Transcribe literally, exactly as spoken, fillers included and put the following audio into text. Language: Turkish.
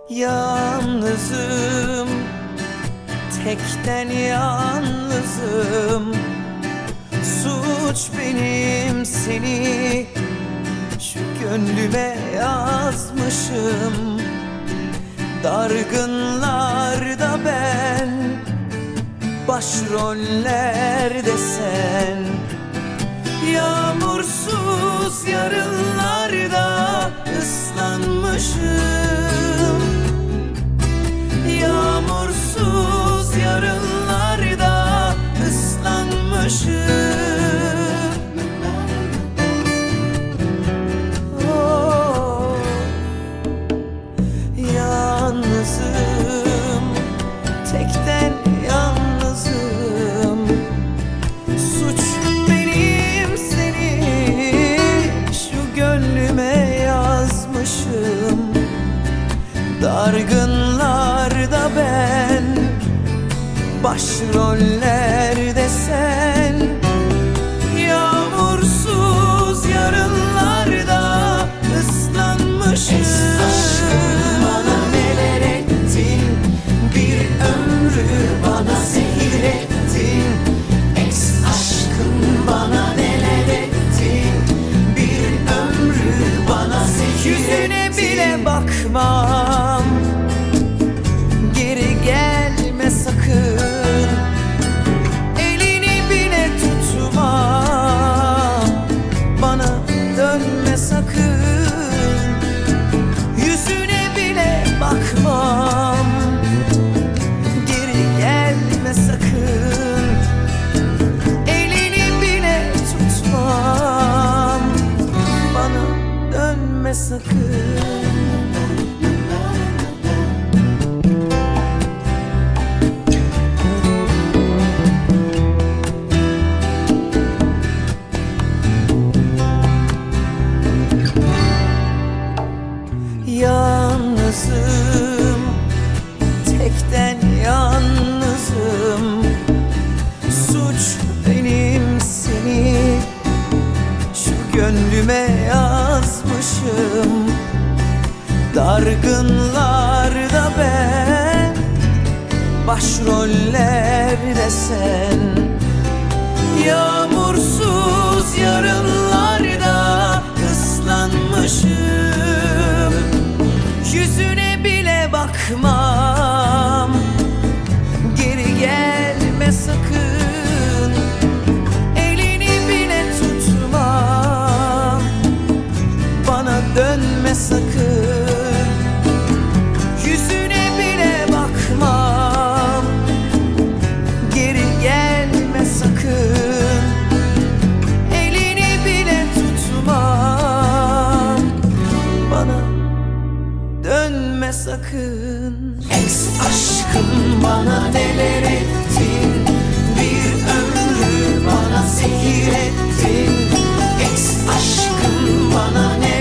Yalnızım, tekten yalnızım. Suç benim, seni şu gönlüme yazmışım. Dargınlarda ben, başrollerde sen. Yağmursuz yarınlarda ıslanmışım. Yağmursuz yarınlarda ıslanmışım. Oh, yalnızım, tekten yalnızım. Suç benim, seni şu gönlüme yazmışım. Dargınlarda ben, başrollerde sen. Yağmursuz yarınlarda ıslanmışım. Ex aşkım, bana neler ettin, bir ömrü bana zehir ettin. Ex aşkım, bana neler ettin, bir ömrü bana zehir Yüzüne ettin. bile bakmam, geri gelme sakın. Elini bile tutma, bana dönme sakın. Yüzüne bile bakmam, geri gelme sakın. Elini bile tutmam, bana dönme sakın. Yalnızım, tekten yalnızım. Suç benim, seni şu gönlüme yazmışım. Dargınlarda ben, başrollerde sen. Yağmursuz yarınlarda ıslanmışım. Yüzüne bile bakmam, geri gelme sakın. Elini bile tutmam, bana dönme sakın. Yüzüne bile bakmam, geri gelme sakın. Elini bile tutmam, bana dönme sakın. Ex aşkım, bana neler ettin, bir ömrü bana zehir ettin. Ex aşkım, bana neler